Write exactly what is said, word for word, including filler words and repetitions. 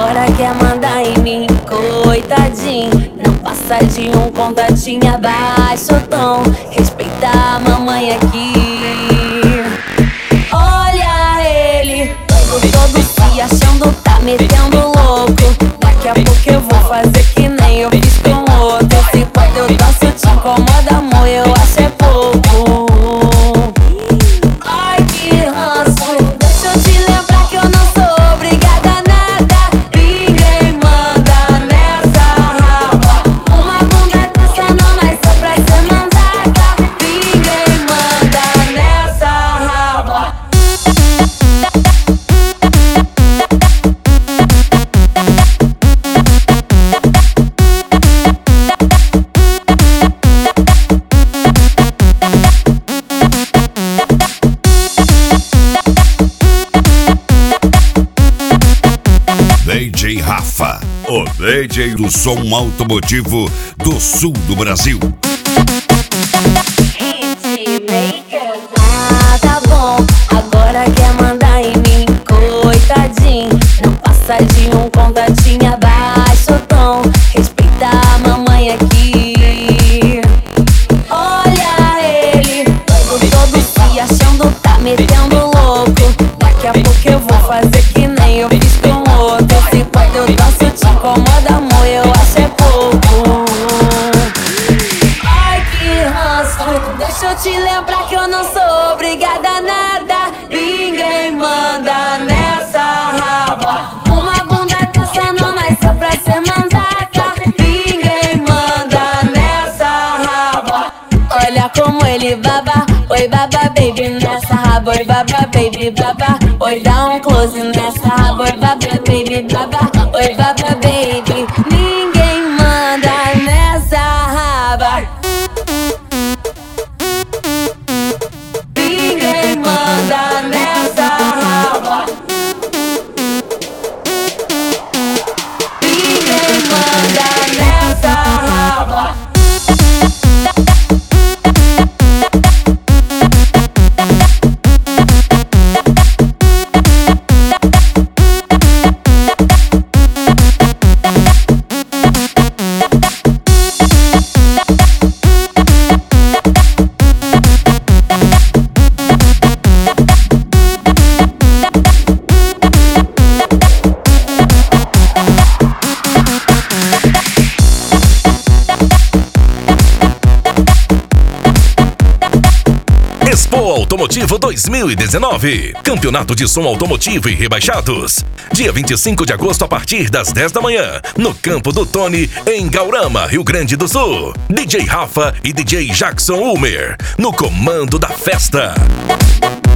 agora quer mandar em mim, coitadinho. Não passa de um contatinho abaixo o tom. Respeita a mamãe aqui. Olha ele, todo, todo se achando, tá metendo louco. Daqui a pouco eu vou fazer que nem eu fiz com outro. Se quando eu danço te incomoda, amor, eu acho é pouco. Ai, que ranço, deixa eu te lembrar que eu não sou obrigada a nada. Ninguém manda nessa raba. Uma bunda dessa não nasceu pra ser mandada. Ninguém manda nessa raba. D J Rafa, o D J do som automotivo do sul do Brasil. Ah, tá bom, agora quer mandar em mim, coitadinho. Não passa de um contatinho abaixo o tom. Respeita a mamãe aqui. Olha ele, todo, todo se achando, tá metendo louco. Daqui a pouco eu vou fazer que nem eu fiz com outro. Se quando eu danço te incomoda, amor, eu acho é pouco. Ai, que ranço, deixa eu te lembrar que eu não sou obrigada a nada. Ninguém manda nessa raba. Uma bunda dessa não nasceu pra ser mandada. Ninguém manda nessa raba. Olha como ele baba. Oi, baba, baby, nessa raba. Oi, baba, baby, baba. Oi, dá um close nessa raba. Oi, baba, baby, baba. Oi, baba, baby. Ninguém manda nessa raba. Ninguém manda nessa raba. Ninguém manda nessa raba. Expo Automotivo dois mil e dezenove. Campeonato de som automotivo e rebaixados. Dia vinte e cinco de agosto a partir das dez da manhã. No Campo do Tony, em Gaurama, Rio Grande do Sul. D J Rafa e D J Jackson Ulmer. No comando da festa.